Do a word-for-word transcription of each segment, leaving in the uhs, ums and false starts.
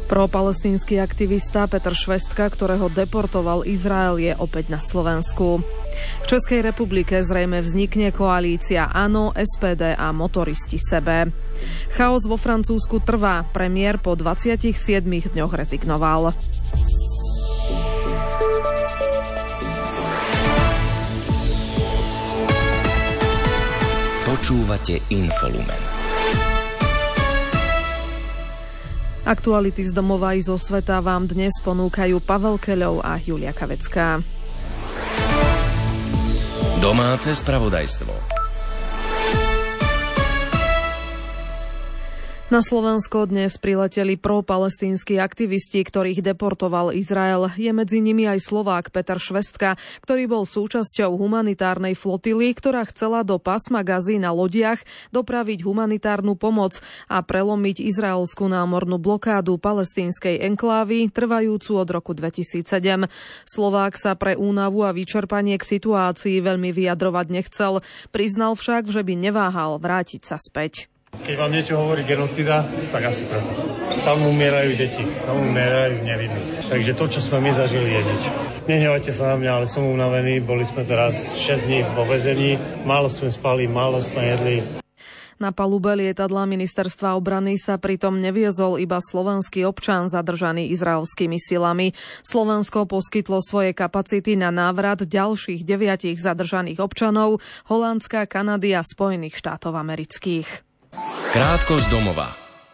Propalestínsky aktivista Petr Švestka, ktorého deportoval Izrael, je opäť na Slovensku. V Českej republike zrejme vznikne koalícia Áno, es pé dé a Motoristi Sebe. Chaos vo Francúzsku trvá. Premiér po dvadsiatich siedmich dňoch rezignoval. Počúvate Infolumen. Aktuality z domova i zo sveta vám dnes ponúkajú Pavel Keľov a Julia Kavecká. Domáce spravodajstvo. Na Slovensko dnes prileteli propalestínsky aktivisti, ktorých deportoval Izrael. Je medzi nimi aj Slovák Peter Švestka, ktorý bol súčasťou humanitárnej flotily, ktorá chcela do pásma Gazy na lodiach dopraviť humanitárnu pomoc a prelomiť izraelskú námornú blokádu palestínskej enklávy, trvajúcu od roku dvetisícsedem. Slovák sa pre únavu a vyčerpanie k situácii veľmi vyjadrovať nechcel. Priznal však, že by neváhal vrátiť sa späť. Keď vám niečo hovorí genocída, tak asi preto. Tam umierajú deti, tam umierajú nevinní. Takže to, čo sme my zažili, je nič. Nehnevajte sa na mňa, ale som unavený. Boli sme teraz šesť dní vo väzení. Málo sme spali, málo sme jedli. Na palube lietadla ministerstva obrany sa pritom neviezol iba slovenský občan zadržaný izraelskými silami. Slovensko poskytlo svoje kapacity na návrat ďalších deviatich zadržaných občanov Holandska, Kanady a Spojených štátov amerických. Krátko z domova.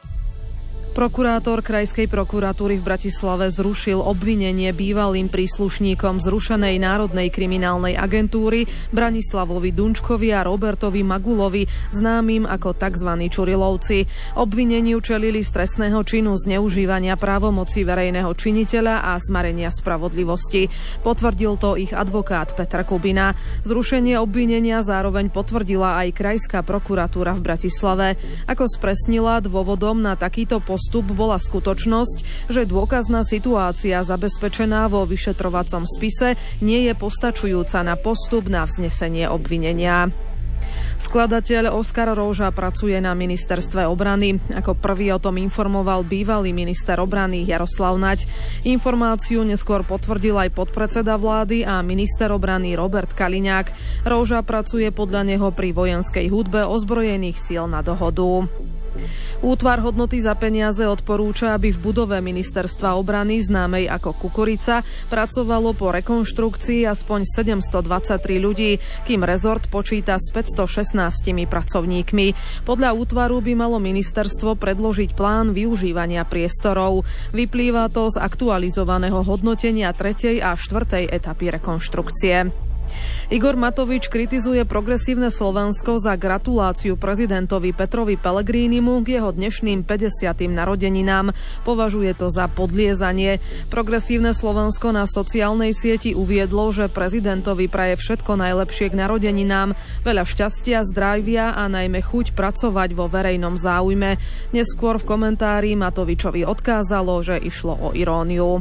Prokurátor Krajskej prokuratúry v Bratislave zrušil obvinenie bývalým príslušníkom zrušenej Národnej kriminálnej agentúry Branislavovi Dunčkovi a Robertovi Magulovi, známym ako tzv. Čurilovci. Obvineniu čelili z trestného činu zneužívania právomoci verejného činiteľa a zmarenia spravodlivosti. Potvrdil to ich advokát Peter Kubina. Zrušenie obvinenia zároveň potvrdila aj Krajská prokuratúra v Bratislave. Ako spresnila, dôvodom na takýto postup Postup bola skutočnosť, že dôkazná situácia zabezpečená vo vyšetrovacom spise nie je postačujúca na postup na vznesenie obvinenia. Skladateľ Oskar Róža pracuje na ministerstve obrany. Ako prvý o tom informoval bývalý minister obrany Jaroslav Naď. Informáciu neskôr potvrdil aj podpredseda vlády a minister obrany Robert Kaliňák. Róža pracuje podľa neho pri vojenskej hudbe ozbrojených síl na dohodu. Útvar hodnoty za peniaze odporúča, aby v budove ministerstva obrany, známej ako Kukurica, pracovalo po rekonštrukcii aspoň sedemstodvadsaťtri ľudí, kým rezort počíta s päťstošestnástimi pracovníkmi. Podľa útvaru by malo ministerstvo predložiť plán využívania priestorov. Vyplýva to z aktualizovaného hodnotenia tretej a štvrtej etapy rekonštrukcie. Igor Matovič kritizuje Progresívne Slovensko za gratuláciu prezidentovi Petrovi Pellegrínimu k jeho dnešným päťdesiatym narodeninám. Považuje to za podliezanie. Progresívne Slovensko na sociálnej sieti uviedlo, že prezidentovi praje všetko najlepšie k narodeninám, veľa šťastia, zdravia a najmä chuť pracovať vo verejnom záujme. Neskôr v komentári Matovičovi odkázalo, že išlo o iróniu.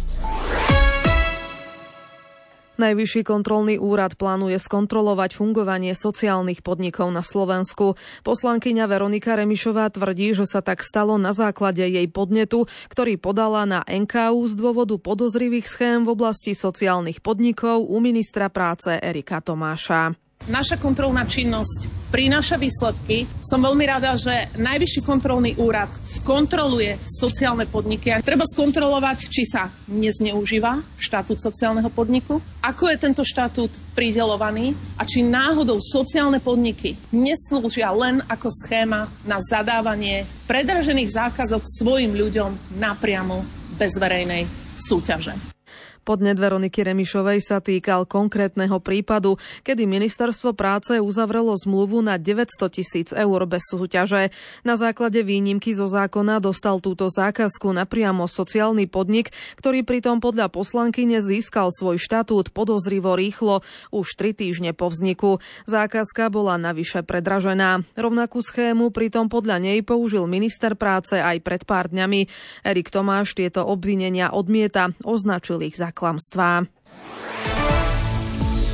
Najvyšší kontrolný úrad plánuje skontrolovať fungovanie sociálnych podnikov na Slovensku. Poslankyňa Veronika Remišová tvrdí, že sa tak stalo na základe jej podnetu, ktorý podala na en ká ú z dôvodu podozrivých schém v oblasti sociálnych podnikov u ministra práce Erika Tomáša. Naša kontrolná činnosť prináša výsledky. Som veľmi rada, že Najvyšší kontrolný úrad skontroluje sociálne podniky. A treba skontrolovať, či sa nezneužíva štatút sociálneho podniku, ako je tento štatút prideľovaný a či náhodou sociálne podniky neslúžia len ako schéma na zadávanie predražených zákazok svojim ľuďom napriamo bez verejnej súťaže. Podnet Veroniky Remišovej sa týkal konkrétneho prípadu, kedy ministerstvo práce uzavrelo zmluvu na deväťsto tisíc eur bez súťaže. Na základe výnimky zo zákona dostal túto zákazku napriamo sociálny podnik, ktorý pritom podľa poslankyne získal svoj štatút podozrivo rýchlo, už tri týždne po vzniku. Zákazka bola navyše predražená. Rovnakú schému pritom podľa nej použil minister práce aj pred pár dňami. Erik Tomáš tieto obvinenia odmieta, označil ich za klamstvá.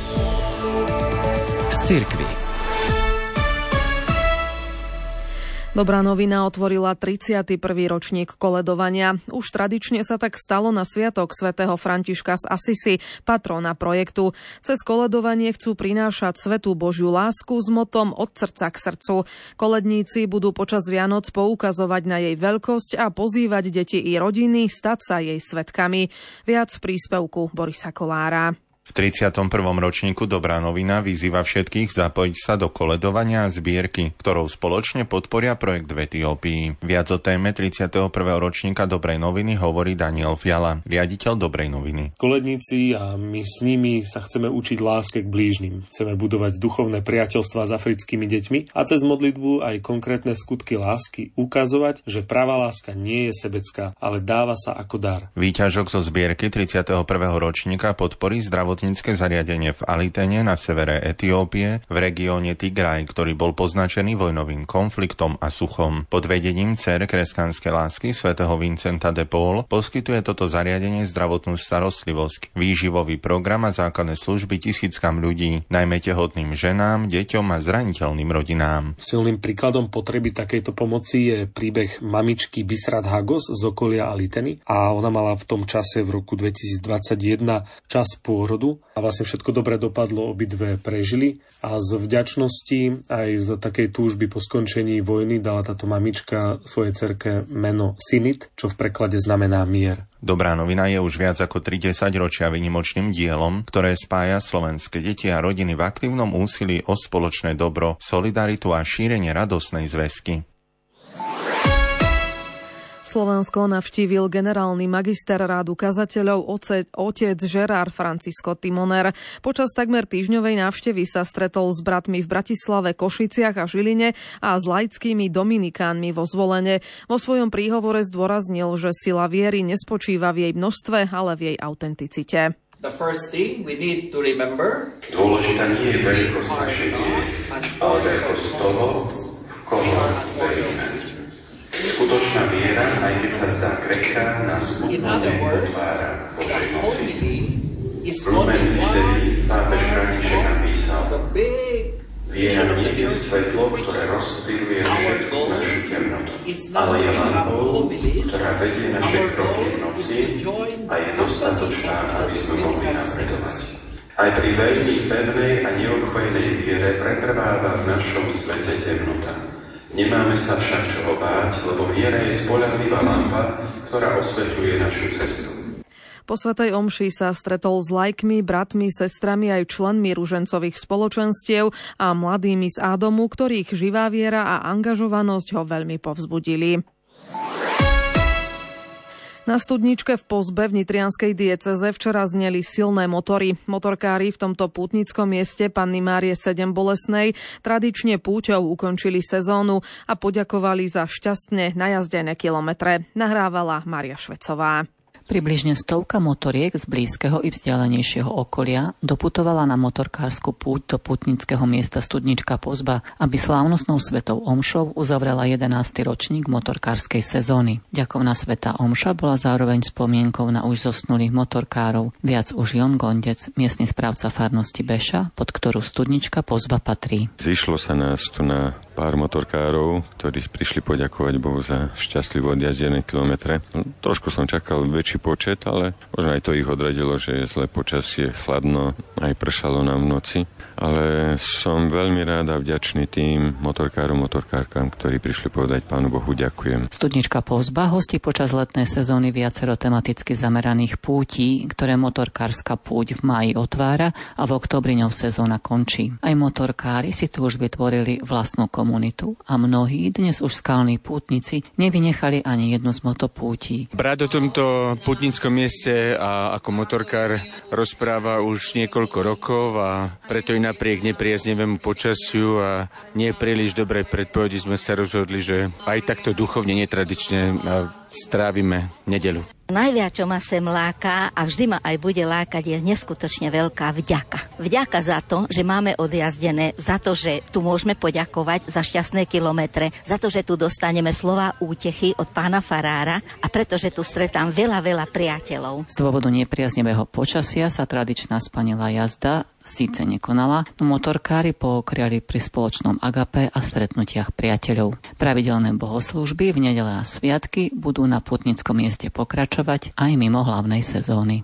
Z cirkvi. Dobrá novina otvorila tridsiaty prvý ročník koledovania. Už tradične sa tak stalo na sviatok svätého Františka z Assisi, patrona projektu. Cez koledovanie chcú prinášať svätú Božiu lásku s motom od srdca k srdcu. Koledníci budú počas Vianoc poukazovať na jej veľkosť a pozývať deti i rodiny stať sa jej svedkami. Viac v príspevku Borisa Kolára. V tridsiatom prvom ročníku Dobrá novina vyzýva všetkých zapojiť sa do koledovania a zbierky, ktorou spoločne podporia projekt v Etiópii. Viac o téme tridsiateho prvého ročníka Dobrej noviny hovorí Daniel Fiala, riaditeľ Dobrej noviny. Koledníci a my s nimi sa chceme učiť láske k blížnym. Chceme budovať duchovné priateľstvá s africkými deťmi a cez modlitbu aj konkrétne skutky lásky ukazovať, že pravá láska nie je sebecká, ale dáva sa ako dar. Výťažok zo zbierky tridsiateho prvého ročníka podporí zdravotnícke zariadenie v Alitene na severe Etiópie v regióne Tigraj, ktorý bol poznačený vojnovým konfliktom a suchom. Pod vedením dcér kresťanskej lásky svätého Vincenta de Paul poskytuje toto zariadenie zdravotnú starostlivosť, výživový program a základné služby tisíckam ľudí, najmä tehotným ženám, deťom a zraniteľným rodinám. Silným príkladom potreby takejto pomoci je príbeh mamičky Bisrat Hagos z okolia Aliteny a ona mala v tom čase v roku dvetisícdvadsaťjeden čas pôrodu a vlastne všetko dobre dopadlo, obidve prežili a z vďačnosti aj z takej túžby po skončení vojny dala táto mamička svojej dcerke meno Simit, čo v preklade znamená mier. Dobrá novina je už viac ako tridsať ročia výnimočným dielom, ktoré spája slovenské deti a rodiny v aktívnom úsilí o spoločné dobro, solidaritu a šírenie radosnej zväzky. Slovensko navštívil generálny magister rádu kazateľov oce, otec Gerard Francisco Timoner. Počas takmer týždňovej návštevy sa stretol s bratmi v Bratislave, Košiciach a Žiline a s laickými dominikánmi vo Zvolene. Vo svojom príhovore zdôraznil, že sila viery nespočíva v jej množstve, ale v jej autenticite. Dôležitá nie je veľkosť našej viery, ale veľkosť toho, v koho veríme. Skutočná viera, aj keď sa zdá krehká, nás úplne otvára Božej moci. Lumen Fidei pápež František napísal: viera nie je svetlo, ktoré rozptýluje všetku našu temnotu, ale je lampou, ktorá vedie naše kroky v noci a je dostatočná, aby sme mohli napredovať. Aj pri veľmi pevnej a neochvejnej viere pretrváva v našom svete temnota. Nemáme sa však čoho báť, lebo viera je spoľahlivá lampa, ktorá osvetľuje našu cestu. Po svätej omši sa stretol s laikmi, bratmi, sestrami aj členmi ružencových spoločenstiev a mladými z Ádomu, ktorých živá viera a angažovanosť ho veľmi povzbudili. Na studničke v Pozbe v nitrianskej diecéze včera zneli silné motory. Motorkári v tomto pútnickom mieste Panny Márie sedem Bolesnej tradične púťou ukončili sezónu a poďakovali za šťastne najazdené kilometre. Nahrávala Mária Švecová. Približne stovka motoriek z blízkeho i vzdialenejšieho okolia doputovala na motorkársku púť do pútnického miesta Studnička Pozba, aby slávnostnou svetou omšou uzavrela jedenásty ročník motorkárskej sezóny. Ďakovná svätá omša bola zároveň spomienkou na už zosnulých motorkárov. Viac už Jon Gondec, miestny správca farnosti Beša, pod ktorú Studnička Pozba patrí. Zišlo sa nás tu na pár motorkárov, ktorí prišli poďakovať Bohu za šťastlivo odjazdené kilometre. Trošku som čakal väčší počet, ale možno aj to ich odradilo, že je zlé počasie, chladno, aj pršalo nám v noci. Ale som veľmi rád a vďačný tým motorkárom, motorkárkam, ktorí prišli povedať Pánu Bohu ďakujem. Studnička Pozba hostí počas letnej sezóny viacero tematicky zameraných pútí, ktoré motorkárska púť v máji otvára a v októbri ňou sezóna končí. Aj motorkári si tu už vytvorili vlastnú komunitu a mnohí dnes už skalní pútnici nevynechali ani jednu z motopútí. Brať o tomto pútnickom mieste a ako motorkár rozpráva už niekoľko rokov a preto i napriek nepriaznivému počasiu a nie príliš dobrej predpovedi sme sa rozhodli, že aj takto duchovne netradične strávime nedeľu. Najviac, čo ma sem láka a vždy ma aj bude lákať, je neskutočne veľká vďaka. Vďaka za to, že máme odjazdené, za to, že tu môžeme poďakovať za šťastné kilometre, za to, že tu dostaneme slova útechy od pána farára a pretože tu stretám veľa, veľa priateľov. Z dôvodu nepriaznivého počasia sa tradičná spanilá jazda síce nekonala, no motorkári pookriali pri spoločnom agape a stretnutiach priateľov. Pravidelné bohoslúžby v nedele a sviatky budú na pútnickom mieste pokračovať aj mimo hlavnej sezóny.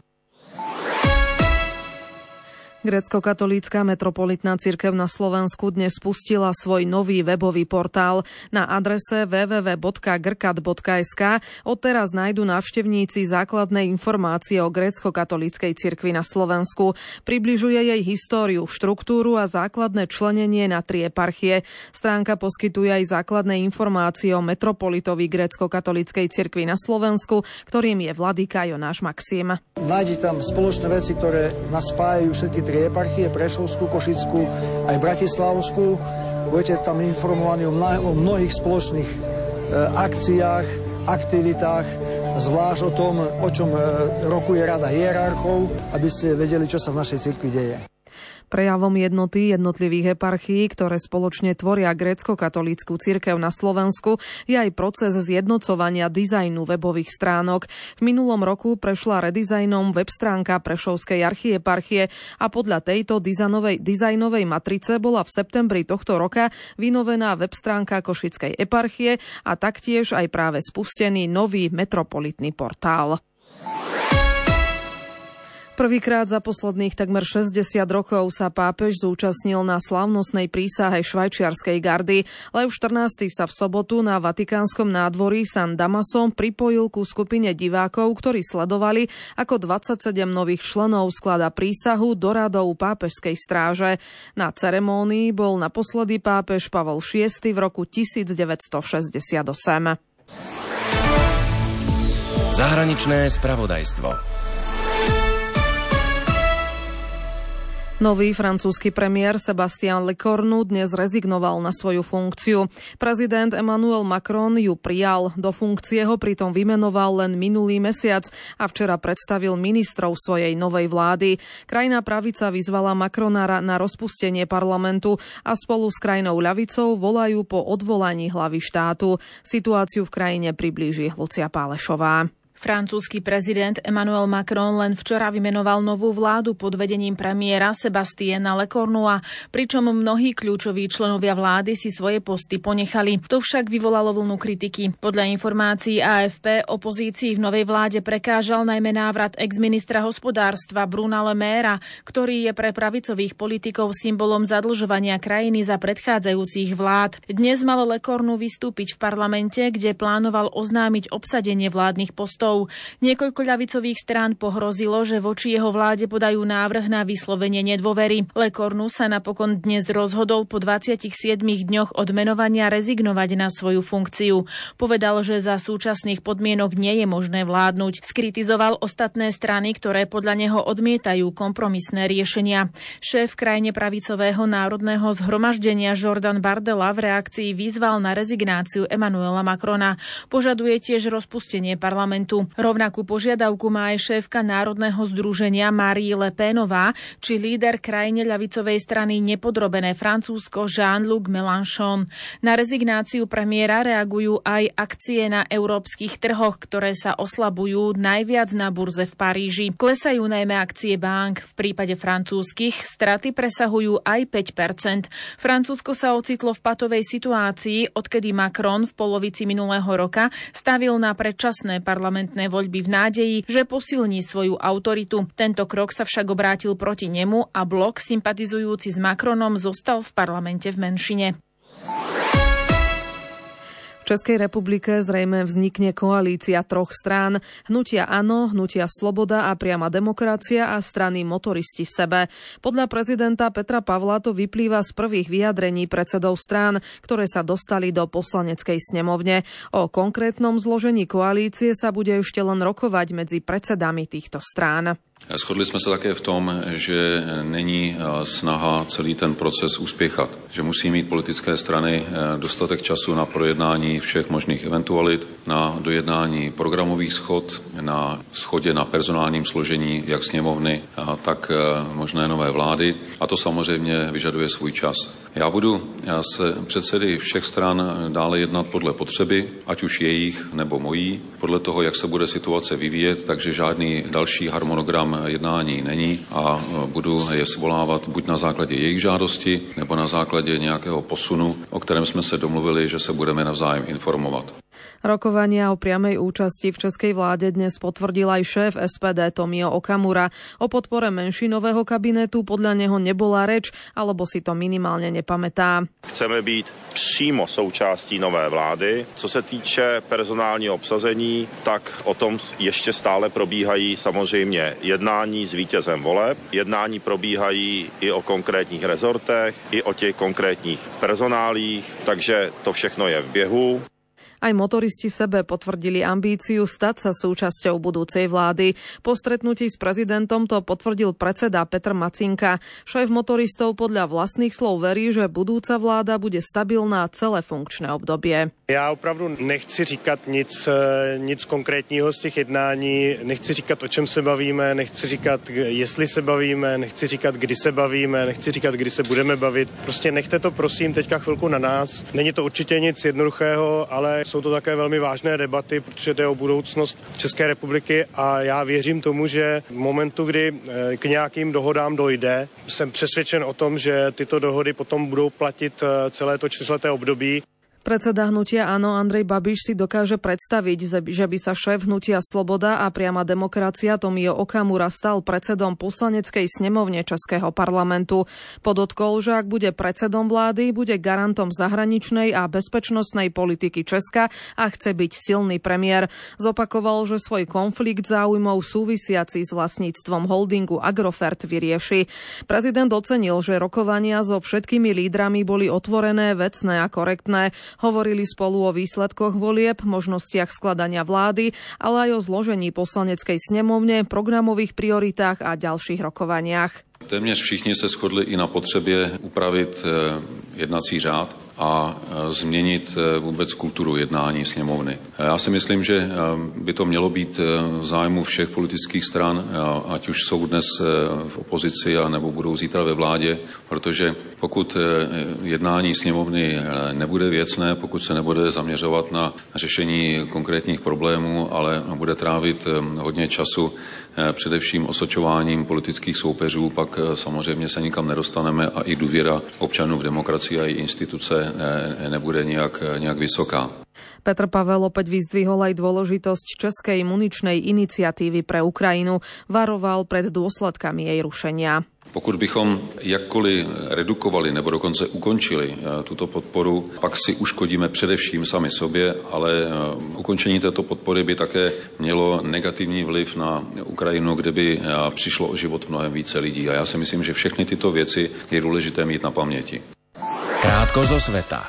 Grécko-katolícka metropolitná cirkev na Slovensku dnes spustila svoj nový webový portál. Na adrese w w w bodka grkat bodka es ka odteraz nájdu návštevníci základné informácie o grécko-katolíckej cirkvi na Slovensku. Približuje jej históriu, štruktúru a základné členenie na tri eparchie. Stránka poskytuje aj základné informácie o metropolitovi grécko-katolíckej cirkvi na Slovensku, ktorým je vladyka Jonáš Maxim. Nájde tam spoločné veci, ktoré nás spájajú všetky tri eparchie, Prešovskú, Košickú aj Bratislavskú. Budete tam informovaní o, mna- o mnohých spoločných e, akciách, aktivitách, zvlášť o tom, o čom e, rokuje Rada hierarchov, aby ste vedeli, čo sa v našej cirkvi deje. Prejavom jednoty jednotlivých eparchií, ktoré spoločne tvoria grécko-katolícku cirkev na Slovensku, je aj proces zjednocovania dizajnu webových stránok. V minulom roku prešla redizajnom web stránka Prešovskej archieparchie a podľa tejto dizajnovej, dizajnovej matrice bola v septembri tohto roka vynovená web stránka Košickej eparchie a taktiež aj práve spustený nový metropolitný portál. Prvýkrát za posledných takmer šesťdesiat rokov sa pápež zúčastnil na slávnostnej prísahe švajčiarskej gardy. Lev štrnásty sa v sobotu na Vatikánskom nádvorí San Damaso pripojil ku skupine divákov, ktorí sledovali, ako dvadsaťsedem nových členov skladá prísahu do radov pápežskej stráže. Na ceremónii bol naposledy pápež Pavol šiesty v roku devätnásťstošesťdesiatosem. Zahraničné spravodajstvo. Nový francúzsky premiér Sébastien Lecornu dnes rezignoval na svoju funkciu. Prezident Emmanuel Macron ju prijal. Do funkcie ho pritom vymenoval len minulý mesiac a včera predstavil ministrov svojej novej vlády. Krajná pravica vyzvala Macrona na rozpustenie parlamentu a spolu s krajnou ľavicou volajú po odvolaní hlavy štátu. Situáciu v krajine priblíži Lucia Pálešová. Francúzsky prezident Emmanuel Macron len včera vymenoval novú vládu pod vedením premiéra Sébastiena Lecornua, pričom mnohí kľúčoví členovia vlády si svoje posty ponechali. To však vyvolalo vlnu kritiky. Podľa informácií á ef pé opozícii v novej vláde prekážal najmä návrat exministra hospodárstva Bruna Le Maira, ktorý je pre pravicových politikov symbolom zadlžovania krajiny za predchádzajúcich vlád. Dnes mal Lecornu vystúpiť v parlamente, kde plánoval oznámiť obsadenie vládnych postov. Niekoľko ľavicových strán pohrozilo, že voči jeho vláde podajú návrh na vyslovenie nedôvery. Lecornu sa napokon dnes rozhodol po dvadsiatich siedmich dňoch od menovania rezignovať na svoju funkciu. Povedal, že za súčasných podmienok nie je možné vládnuť. Skritizoval ostatné strany, ktoré podľa neho odmietajú kompromisné riešenia. Šéf krajne pravicového národného zhromaždenia Jordan Bardella v reakcii vyzval na rezignáciu Emmanuela Macrona. Požaduje tiež rozpustenie parlamentu. Rovnakú požiadavku má aj šéfka Národného združenia Marie Le Penová, či líder krajine ľavicovej strany Nepodrobené Francúzsko Jean-Luc Mélenchon. Na rezignáciu premiéra reagujú aj akcie na európskych trhoch, ktoré sa oslabujú najviac na burze v Paríži. Klesajú najmä akcie bank. V prípade francúzskych straty presahujú aj päť percent. Francúzsko sa ocitlo v patovej situácii, odkedy Macron v polovici minulého roka stavil na predčasné parlamentné voľby v nádeji, že posilní svoju autoritu. Tento krok sa však obrátil proti nemu a blok sympatizujúci s Macronom zostal v parlamente v menšine. V Českej republike zrejme vznikne koalícia troch strán. Hnutia Áno, Hnutia Sloboda a Priama demokracia a strany Motoristi Sebe. Podľa prezidenta Petra Pavla to vyplýva z prvých vyjadrení predsedov strán, ktoré sa dostali do poslaneckej snemovne. O konkrétnom zložení koalície sa bude ešte len rokovať medzi predsedami týchto strán. Shodli jsme se také v tom, že není snaha celý ten proces uspěchat, že musí mít politické strany dostatek času na projednání všech možných eventualit, na dojednání programových schod, na shodě na personálním složení jak sněmovny, tak možné nové vlády. A to samozřejmě vyžaduje svůj čas. Já budu se předsedy všech stran dále jednat podle potřeby, ať už jejich nebo mojí, podle toho, jak se bude situace vyvíjet, takže žádný další harmonogram jednání není a budu je svolávat buď na základě jejich žádosti, nebo na základě nějakého posunu, o kterém jsme se domluvili, že se budeme navzájem informovat. Rokovania o priamej účasti v českej vláde dnes potvrdil aj šéf es pé dé Tomio Okamura. O podpore menšinového kabinetu podľa neho nebola reč, alebo si to minimálne nepamätá. Chceme být přímo součástí nové vlády. Co se týče personálního obsazení, tak o tom ještě stále probíhají samozřejmě jednání s vítězem voleb. Jednání probíhají i o konkrétních rezortech, i o těch konkrétních personálích, takže to všechno je v běhu. Aj motoristi sebe potvrdili ambíciu stať sa súčasťou budúcej vlády. Po stretnutí s prezidentom to potvrdil predseda Petr Macinka. Šéf motoristov podľa vlastných slov verí, že budúca vláda bude stabilná celé funkčné obdobie. Já opravdu nechci říkat nic, nic konkrétního z těch jednání, nechci říkat, o čem se bavíme, nechci říkat, jestli se bavíme, nechci říkat, kdy se bavíme, nechci říkat, kdy se budeme bavit. Prostě nechte to prosím teďka chvilku na nás. Není to určitě nic jednoduchého, ale jsou to také velmi vážné debaty, protože jde o budoucnost České republiky a já věřím tomu, že v momentu, kdy k nějakým dohodám dojde, jsem přesvědčen o tom, že tyto dohody potom budou platit celé to čtyřleté období. Predseda hnutia Áno Andrej Babiš si dokáže predstaviť, že by sa šéf hnutia Sloboda a priama demokracia Tomio Okamura stal predsedom poslaneckej snemovne Českého parlamentu. Podotkol, že ak bude predsedom vlády, bude garantom zahraničnej a bezpečnostnej politiky Česka a chce byť silný premiér. Zopakoval, že svoj konflikt záujmov súvisiaci s vlastníctvom holdingu Agrofert vyrieši. Prezident ocenil, že rokovania so všetkými lídrami boli otvorené, vecné a korektné. Hovorili spolu o výsledkoch volieb, možnostiach skladania vlády, ale aj o zložení poslaneckej snemovne, programových prioritách a ďalších rokovaniach. Téměř všichni se shodli i na potřebě upravit jednací řád a změnit vůbec kulturu jednání sněmovny. Já si myslím, že by to mělo být v zájmu všech politických stran, ať už jsou dnes v opozici a nebo budou zítra ve vládě, protože pokud jednání sněmovny nebude věcné, pokud se nebude zaměřovat na řešení konkrétních problémů, ale bude trávit hodně času především osočováním politických soupeřů, pak samozřejmě se nikam nedostaneme a i důvěra občanů v demokracii a i instituce nebude nejak, nejak vysoká. Petr Pavel opäť vyzdvihol aj dôležitosť českej muničnej iniciatívy pre Ukrajinu, varoval pred dôsledkami jej rušenia. Pokud bychom jakkoliv redukovali nebo dokonce ukončili tuto podporu, pak si uškodíme především sami sobě, ale ukončení této podpory by také mělo negativní vliv na Ukrajinu, kde by přišlo o život mnohem více lidí. A já si myslím, že všechny tyto věci je důležité mít na paměti. Krátko zo sveta.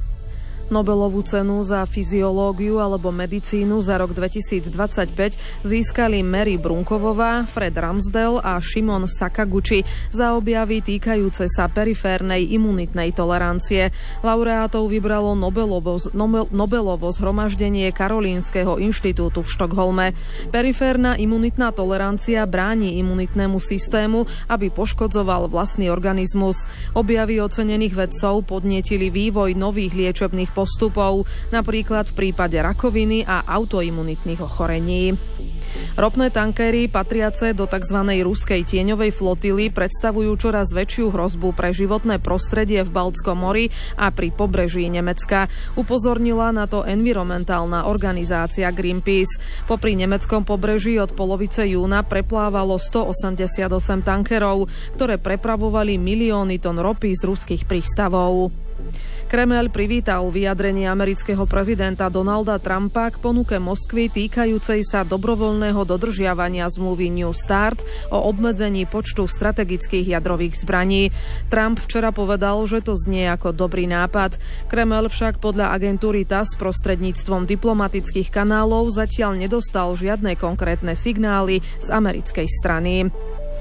Nobelovú cenu za fyziológiu alebo medicínu za rok dvetisícdvadsaťpäť získali Mary Brunkovová, Fred Ramsdell a Šimon Sakaguchi za objavy týkajúce sa periférnej imunitnej tolerancie. Laureátov vybralo Nobelovo, Nobelovo zhromaždenie Karolínskeho inštitútu v Štokholme. Periférna imunitná tolerancia bráni imunitnému systému, aby poškodzoval vlastný organizmus. Objavy ocenených vedcov podnietili vývoj nových liečebných postupov, napríklad v prípade rakoviny a autoimunitných ochorení. Ropné tankery patriace do tzv. Ruskej tieňovej flotily predstavujú čoraz väčšiu hrozbu pre životné prostredie v Baltskom mori a pri pobreží Nemecka. Upozornila na to environmentálna organizácia Greenpeace. Popri nemeckom pobreží od polovice júna preplávalo stoosemdesiatosem tankerov, ktoré prepravovali milióny ton ropy z ruských prístavov. Kremeľ privítal vyjadrenie amerického prezidenta Donalda Trumpa k ponuke Moskvy týkajúcej sa dobrovoľného dodržiavania zmluvy New START o obmedzení počtu strategických jadrových zbraní. Trump včera povedal, že to znie ako dobrý nápad. Kremeľ však podľa agentúry TASS prostredníctvom diplomatických kanálov zatiaľ nedostal žiadne konkrétne signály z americkej strany.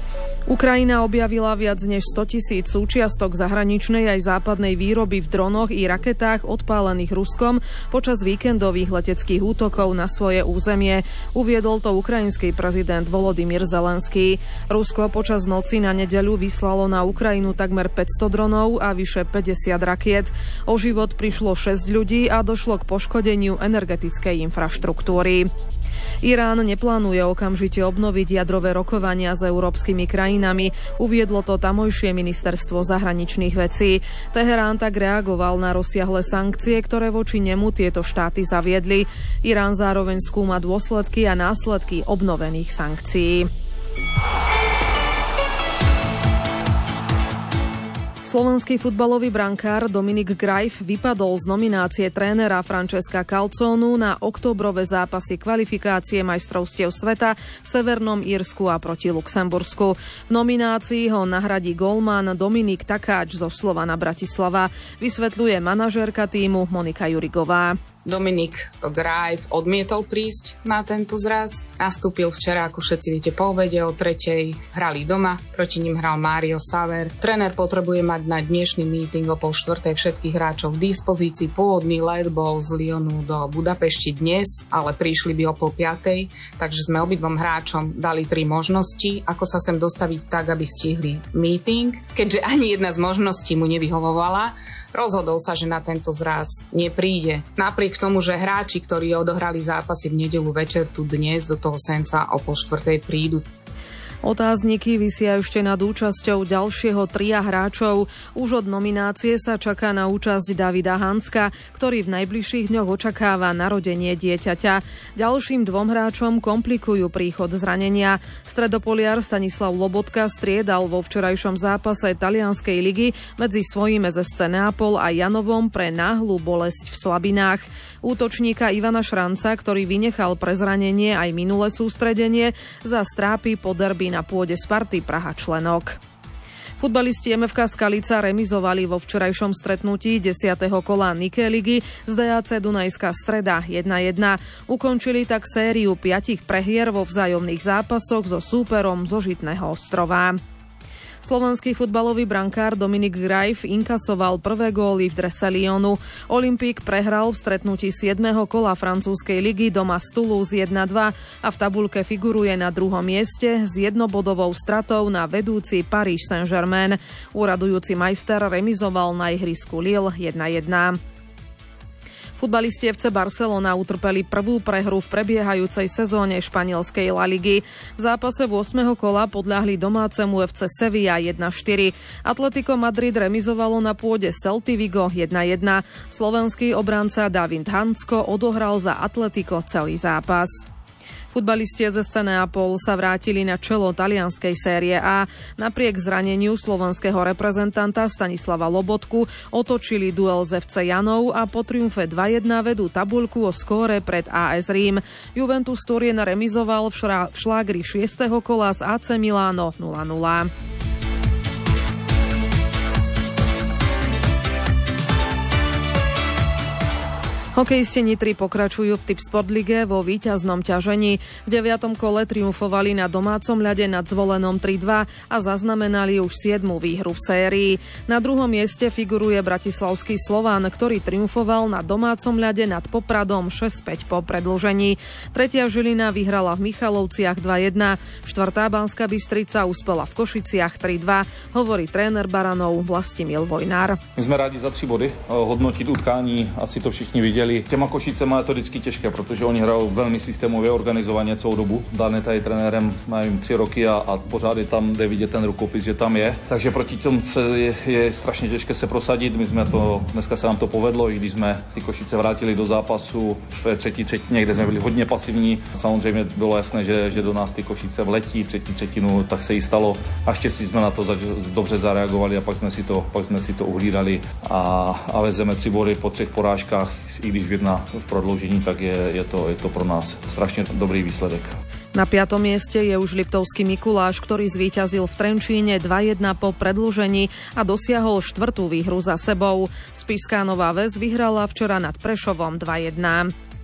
Ukrajina objavila viac než stotisíc súčiastok zahraničnej aj západnej výroby v dronoch i raketách odpálených Ruskom počas víkendových leteckých útokov na svoje územie. Uviedol to ukrajinský prezident Volodymyr Zelenský. Rusko počas noci na nedeľu vyslalo na Ukrajinu takmer päťsto dronov a vyše päťdesiat rakiet. O život prišlo šesť ľudí a došlo k poškodeniu energetickej infraštruktúry. Irán neplánuje okamžite obnoviť jadrové rokovania s európskymi krajinami, uviedlo to tamojšie ministerstvo zahraničných vecí. Teherán tak reagoval na rozsiahle sankcie, ktoré voči nemu tieto štáty zaviedli. Irán zároveň skúma dôsledky a následky obnovených sankcií. Slovenský futbalový brankár Dominik Grajf vypadol z nominácie trénera Francesca Calzonu na októbrové zápasy kvalifikácie majstrovstiev sveta v Severnom Írsku a proti Luxembursku. V nominácii ho nahradí gólman Dominik Takáč zo Slovana Bratislava, vysvetľuje manažérka tímu Monika Jurigová. Dominik Grajf odmietol prísť na tento zraz. Nastúpil včera, ako všetci viete, po obede o tretej. Hrali doma, proti ním hral Mário Saver. Tréner potrebuje mať na dnešný meeting o pol štvrtej všetkých hráčov k dispozícii. Pôvodný let bol z Lyonu do Budapešti dnes, ale prišli by o pol piatej. Takže sme obidvom hráčom dali tri možnosti, ako sa sem dostaviť tak, aby stihli meeting. Keďže ani jedna z možností mu nevyhovovala, rozhodol sa, že na tento zraz nepríde. Napriek tomu, že hráči, ktorí odohrali zápasy v nedeľu večer, tu dnes do toho Senca o pol štvrtej prídu. Otázniky visia ešte nad účasťou ďalšieho tria hráčov. Už od nominácie sa čaká na účasť Davida Hanska, ktorý v najbližších dňoch očakáva narodenie dieťaťa. Ďalším dvom hráčom komplikujú príchod zranenia. Stredopoliar Stanislav Lobotka striedal vo včerajšom zápase talianskej ligy medzi svojím es es cé Neapol a Janovom pre náhlu bolesť v slabinách. Útočníka Ivana Šranca, ktorý vynechal pre zranenie aj minulé sústredenie, za strápy po derby na pôde Sparty Praha Členok. Futbalisti em ef ká Skalica remizovali vo včerajšom stretnutí desiateho kola Nike ligy z dé á cé Dunajská Streda jedna jedna. Ukončili tak sériu piatich prehier vo vzájomných zápasoch so súperom zo Žitného Ostrova. Slovenský futbalový brankár Dominik Grajf inkasoval prvé góly v drese Lyonu. Olympík prehral v stretnutí siedmeho kola francúzskej ligy doma z Toulouse jedna dva a v tabuľke figuruje na druhom mieste s jednobodovou stratou na vedúci Paris Saint-Germain. Úradujúci majster remizoval na ihrisku Lille jedna jedna. Futbalisti ef cé Barcelona utrpeli prvú prehru v prebiehajúcej sezóne španielskej La Ligy. V zápase ôsmeho kola podľahli domácemu ef cé Sevilla jedna štyri. Atletico Madrid remizovalo na pôde Celty Vigo jedna jedna. Slovenský obranca David Hansko odohral za Atletico celý zápas. Futbalisti z es cé Neapol sa vrátili na čelo talianskej série A. Napriek zraneniu slovenského reprezentanta Stanislava Lobotku otočili duel z ef cé Janov a po triumfe dva jedna vedú tabuľku o skóre pred á es Rím. Juventus Turín remizoval v, šra- v šlágri šiesteho kola z á cé Milano nula nula. Hokejisti Nitry pokračujú v Tipsport lige vo víťaznom ťažení. V deviatom kole triumfovali na domácom ľade nad Zvolenom tri dva a zaznamenali už siedmu výhru v sérii. Na druhom mieste figuruje bratislavský Slován, ktorý triumfoval na domácom ľade nad Popradom šesť päť po predĺžení. Tretia Žilina vyhrala v Michalovciach dva jedna. Štvrtá Banská Bystrica uspela v Košiciach tri dva, hovorí tréner Baranov Vlastimil Vojnár. My sme rádi za tři body. Hodnotiť utkání, asi to všichni viděli. Těma Košicema je to vždycky těžké, protože oni hrajou velmi systémově organizovaně celou dobu. Daneta je trenérem, nevím, tři roky a, a pořád je tam, jde vidět ten rukopis, že tam je. Takže proti tomu se je, je strašně těžké se prosadit. My jsme to, dneska se nám to povedlo, i když jsme ty Košice vrátili do zápasu v třetí třetině, kde jsme byli hodně pasivní. Samozřejmě bylo jasné, že, že do nás ty Košice vletí třetí třetinu, tak se jí stalo. A štěstí jsme na to za, dobře zareagovali a pak jsme si to, pak jsme si to uhlídali a, a vezeme tři body po třech porážkách. I když jedna v prodloužení, tak je, je, to, je to pro nás strašne dobrý výsledek. Na piatom mieste je už Liptovský Mikuláš, ktorý zvíťazil v Trenčíne dva jedna po predĺžení a dosiahol štvrtú výhru za sebou. Spišská Nová Ves vyhrala včera nad Prešovom dva jedna.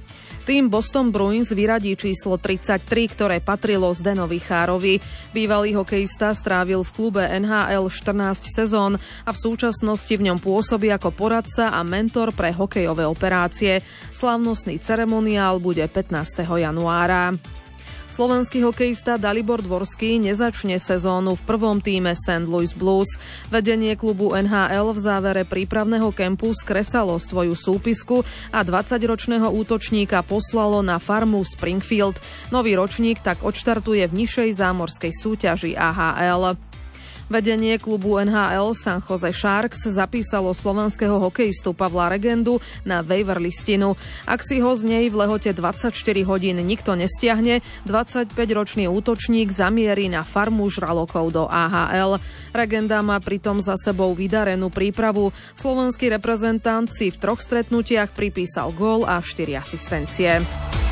Tým Boston Bruins vyradí číslo tridsaťtri, ktoré patrilo Zdenovi Chárovi. Bývalý hokejista strávil v klube en há el štrnásť sezón a v súčasnosti v ňom pôsobí ako poradca a mentor pre hokejové operácie. Slávnostný ceremoniál bude pätnásteho januára. Slovenský hokejista Dalibor Dvorský nezačne sezónu v prvom tíme Saint Louis Blues. Vedenie klubu en há el v závere prípravného kempu skresalo svoju súpisku a dvadsaťročného útočníka poslalo na farmu Springfield. Nový ročník tak odštartuje v nižšej zámorskej súťaži á há el. Vedenie klubu en há el San Jose Sharks zapísalo slovenského hokejistu Pavla Regendu na waiver listinu. Ak si ho z nej v lehote dvadsaťštyri hodín nikto nestiahne, dvadsaťpäťročný útočník zamierí na farmu žralokov do á há el. Regenda má pritom za sebou vydarenú prípravu. Slovenský reprezentant si v troch stretnutiach pripísal gól a štyri asistencie.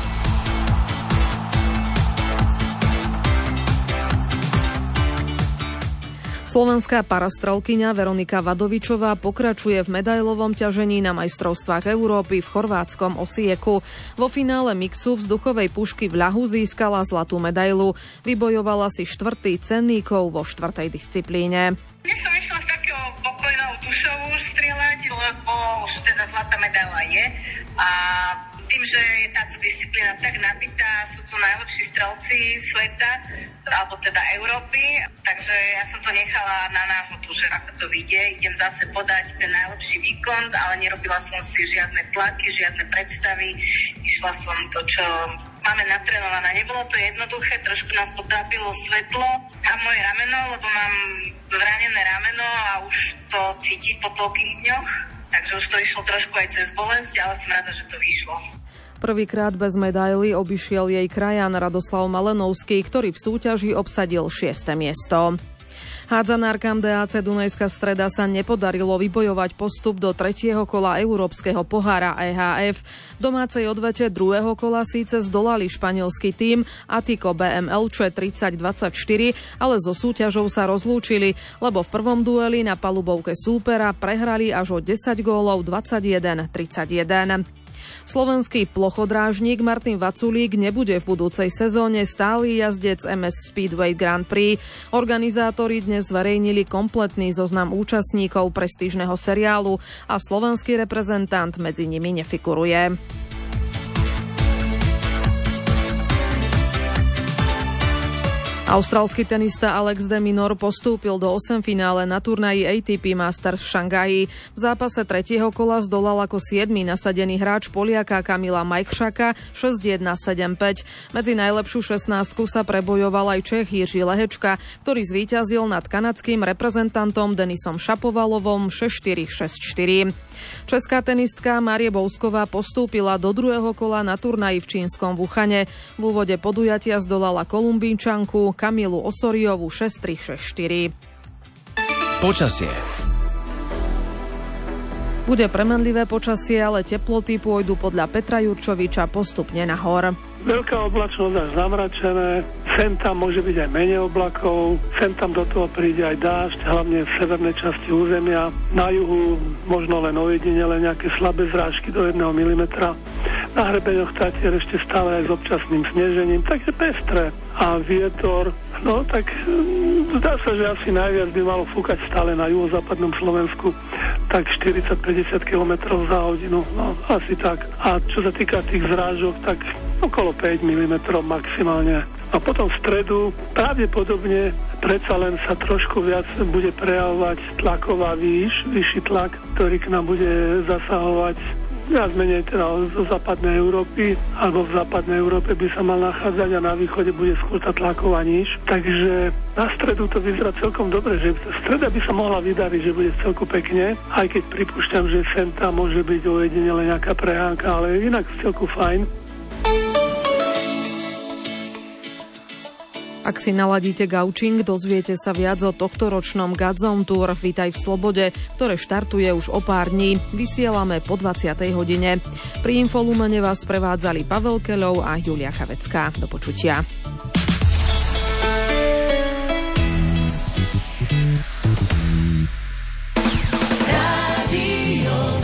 Slovenská parastrelkyňa Veronika Vadovičová pokračuje v medailovom ťažení na majstrovstvách Európy v chorvátskom Osijeku. Vo finále mixu vzduchovej pušky v ľahu získala zlatú medailu. Vybojovala si štvrtý cenníkov vo štvrtej disciplíne. Dnes som išla z takého pokojnou dušou už strieľať, lebo už teda zlatá medaila je a tým, že je táto disciplína tak nabitá, sú tu najlepší strelci sveta, alebo teda Európy, takže ja som to nechala na náhodu, že ako to vyjde, idem zase podať ten najlepší výkon, ale nerobila som si žiadne tlaky, žiadne predstavy, išla som to, čo máme natrénované. Nebolo to jednoduché, trošku nás potrápilo svetlo a moje rameno, lebo mám zranené rameno a už to cítiť po toľkých dňoch, takže už to išlo trošku aj cez bolesť, ale som rada, že to vyšlo. Prvýkrát bez medaily obišiel jej krajan Radoslav Malenovský, ktorý v súťaži obsadil šieste miesto. Hádzanárkam dé á cé Dunajská Streda sa nepodarilo vybojovať postup do tretieho kola Európskeho pohára é há ef. V domácej odvete druhého kola síce zdolali španielský tím Atiko bé em el tridsať dvadsaťštyri, ale so súťažou sa rozlúčili, lebo v prvom dueli na palubovke súpera prehrali až o desať gólov dvadsaťjeden tridsaťjeden. Slovenský plochodrážnik Martin Vaculík nebude v budúcej sezóne stály jazdec em es Speedway Grand Prix. Organizátori dnes zverejnili kompletný zoznam účastníkov prestížneho seriálu a slovenský reprezentant medzi nimi nefiguruje. Austrálsky tenista Alex de Minaur postúpil do osemfinále na turnaji á té pé Masters v Šangaji. V zápase tretieho kola zdolal ako siedmy nasadený hráč Poliaka Kamila Majchšaka šesť jeden sedem päť. Medzi najlepšiu šestnástku sa prebojoval aj Čech Jiří Lehečka, ktorý zvíťazil nad kanadským reprezentantom Denisom Šapovalovom šesť štyri šesť štyri. Česká tenistka Márie Bousková postúpila do druhého kola na turnaji v čínskom Wuhane. V úvode podujatia zdolala Kolumbínčanku Kamilu Osoriovu šesť tri šesť štyri. Počasie. Bude premenlivé počasie, ale teploty pôjdu podľa Petra Jurčoviča postupne nahor. Veľká oblačnosť až zamračené, sem tam môže byť aj menej oblakov, sem tam do toho príde aj dážď, hlavne v severnej časti územia. Na juhu možno len ojedinele nejaké slabé zrážky do jedného milimetra. Na hrebeňoch Tatier ešte stále aj s občasným snežením, takže pestré. A vietor, no tak zdá sa, že asi najviac by malo fúkať stále na juhozápadnom Slovensku, tak štyridsať päťdesiat kilometrov za hodinu, no asi tak. A čo sa týka tých zrážok, tak okolo päť milimetrov maximálne. A potom v stredu pravdepodobne predsa len sa trošku viac bude prejavovať tlaková výš, vyšší tlak, ktorý k nám bude zasahovať viac menej teda zo západnej Európy, alebo v západnej Európe by sa mal nachádzať a na východe bude skôr tá tlaková níž. Takže na stredu to vyzerá celkom dobre, že streda by sa mohla vydariť, že bude celku pekne, aj keď pripúšťam, že sem tam môže byť ojedinele nejaká prehánka, ale inak celku fajn. Ak si naladíte gaučing, dozviete sa viac o tohtoročnom Godzone Tour Vítaj v slobode, ktoré štartuje už o pár dní. Vysielame po dvadsiatej hodine. Pri Infolumene vás prevádzali Pavel Keľov a Julia Chavecká. Do počutia.